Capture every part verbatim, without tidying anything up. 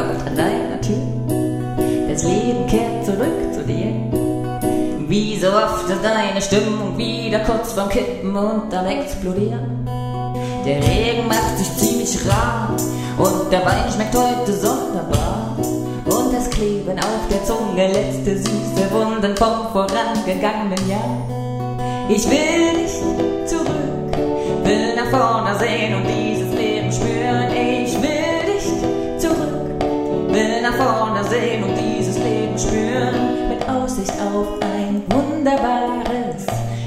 klopft an deiner Tür. Das Leben kehrt zurück zu dir. Wie so oft ist deine Stimmung wieder kurz vorm Kippen und am Explodieren. Der Regen macht sich ziemlich rar und der Wein schmeckt heute sonderbar. Und das Kleben auf der Zunge, letzte süße Wunden vom vorangegangenen Jahr. Ich will nicht zurück, will nach vorne sehen und dieses Leben spüren. Ich will nicht zurück, will nach vorne sehen und dieses Leben spüren. Mit Aussicht auf ein wunderbares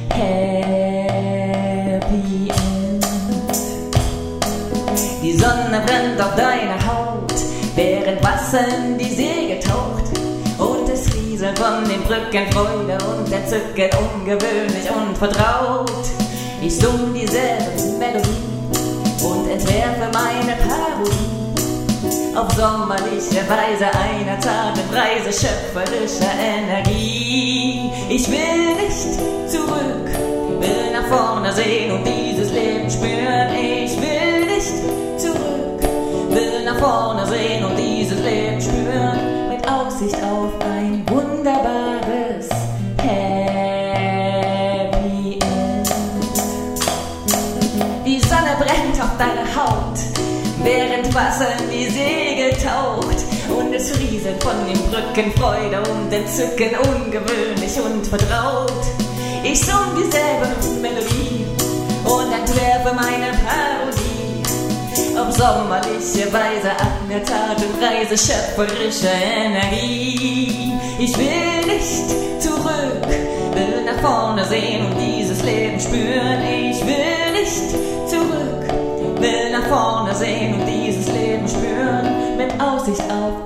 Happy End. Die Sonne brennt auf deiner Haut, während Wasser in die Segel taucht. Und es rieselt von den Brücken Freude und Entzücken, ungewöhnlich und vertraut. Ich summ dieselbe Melodie und entwerfe meine Parodie. Auf sommerliche Weise einer zarten Reise schöpferischer Energie. Ich will nicht zurück, will nach vorne sehen und dieses Leben spüren. Ich will nicht zurück, will nach vorne sehen und dieses Leben spüren. Mit Aussicht auf ein wunderbares Happy End. Die Sonne brennt auf deiner Haut, während Wasser in die Segel taucht. Und es rieselt von den Brücken Freude und Entzücken, ungewöhnlich und vertraut. Ich summ dieselbe Melodie und entwerfe meine Parodie. Auf sommerliche Weise einer zarten Reise schöpferischer Energie. Ich will nicht zurück, will nach vorne sehen und dieses Leben spüren. Ich will nicht zurück, will nach vorne sehen und dieses Leben spüren. Mit Aussicht auf